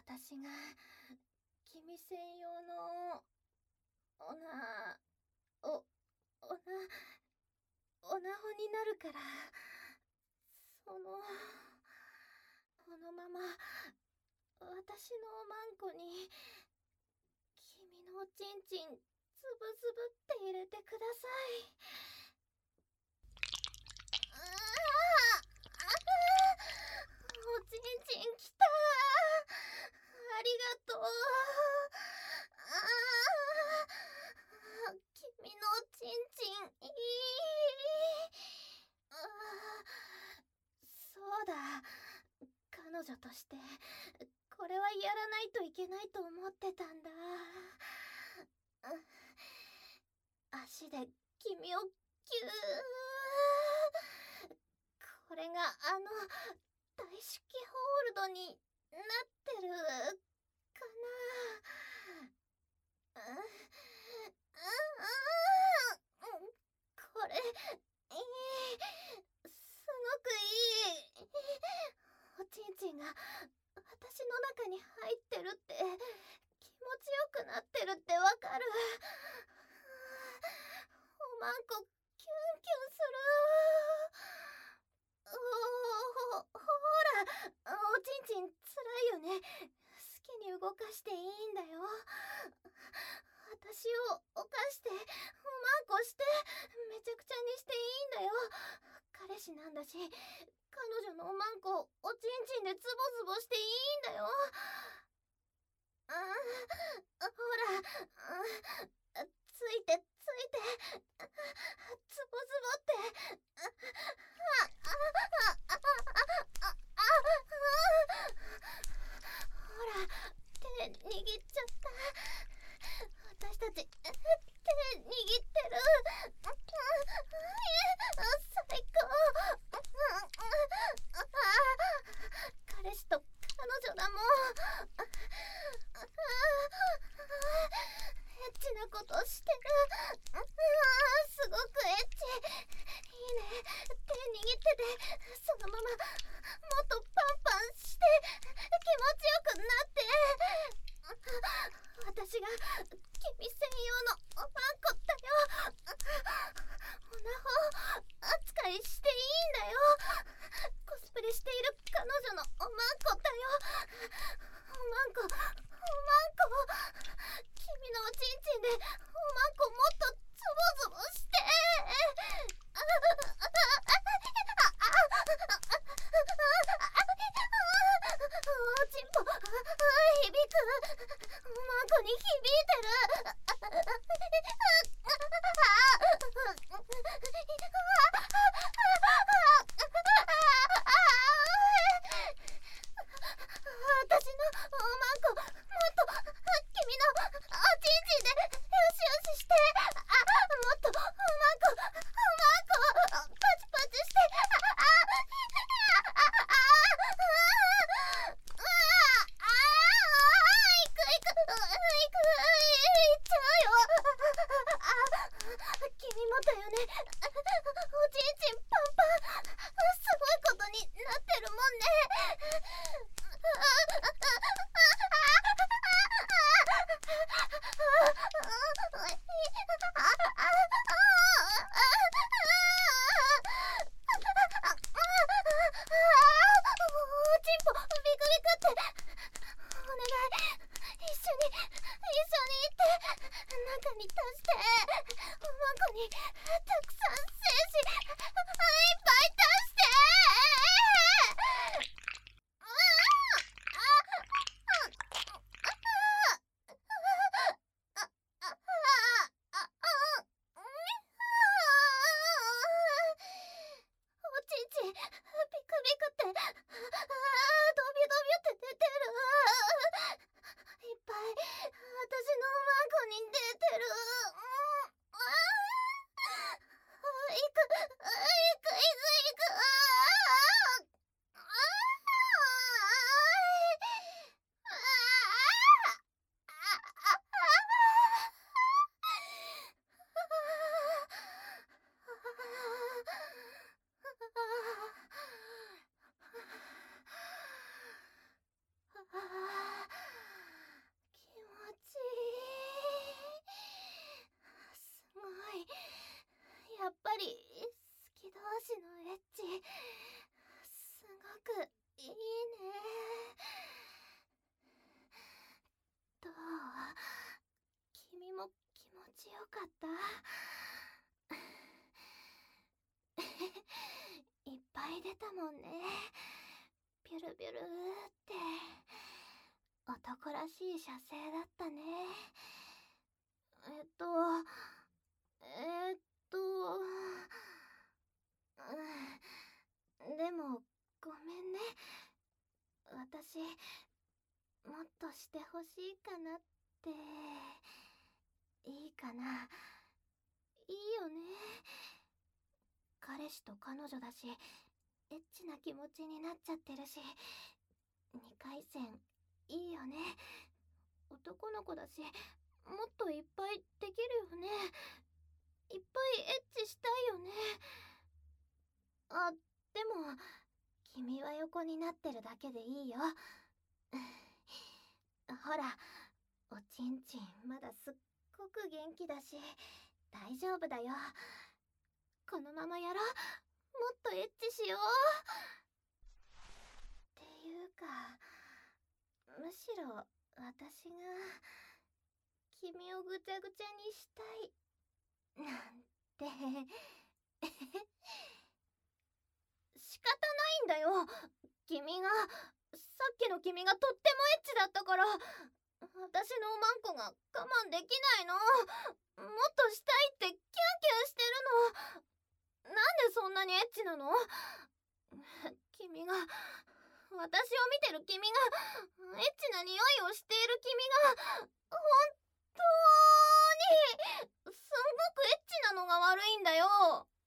私が君専用のおなおおなおなほになるから、このまま私のおまんこに君のおちんちんつぶつぶって入れてください。おちんちんきた。ありがとう。君のおちんちんいい。そうだ、彼女としてこれはやらないといけないと思ってたんだ。足で君をギュー。これが大式ホールドになってるかな。これいい、すごくいい。おちんちんが私の中に入ってるって、気持ちよくなってるってわかる。おまんこキュンキュンする。ほら、おちんちんつらいよね。好きに動かしていいんだよ。私を犯しておまんこしてめちゃくちゃにしていいんだよ。彼氏なんだし、彼女のおまんこおちんちんでズボズボしていいんだよ。ほら、ついてズボズボって。ほら、手握っちゃった。私たち手握ってる。最高。彼氏と彼女だもん。エッチなことしてる。すごくエッチ。いいね。手握ってて、そのままもっとパンパンして気持ちよくなって。私が君専用のおまんこだよ。おなほ扱いしていいんだよ。コスプレしている彼女のおまんこだよ。おまんこ。君のおちんちんでおまんこもっとズボズボして。 くいいね。どう？君も気持ちよかった？いっぱい出たもんね。ビュルビュルって。男らしい射精だったね。えっと、えっと、でも、ごめんね。私、もっとしてほしいかなって。いいかな？いいよね。彼氏と彼女だし、エッチな気持ちになっちゃってるし、2回戦、いいよね。男の子だし、もっといっぱいできるよね。いっぱいエッチしたいよね。あ、でも、君は横になってるだけでいいよ。ほら、おちんちんまだすっごく元気だし、大丈夫だよ。このままやろう。もっとエッチしよう。っていうか、むしろ私が君をぐちゃぐちゃにしたいなんて仕方ないんだよ。君が、さっきの君がとってもエッチだったから、私のおまんこが我慢できないの。もっとしたいってキュンキュンしてるの。なんでそんなにエッチなの？君が、私を見てる君が、エッチな匂いをしている君が、本当に、すんごくエッチなのが悪いんだよ。